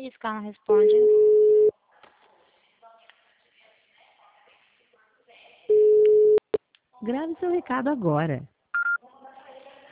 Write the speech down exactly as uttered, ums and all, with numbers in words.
isso que ela não responde? Grave seu recado agora.